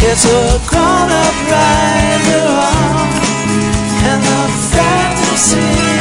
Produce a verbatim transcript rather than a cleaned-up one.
It's a grown-up right along, and the fantasy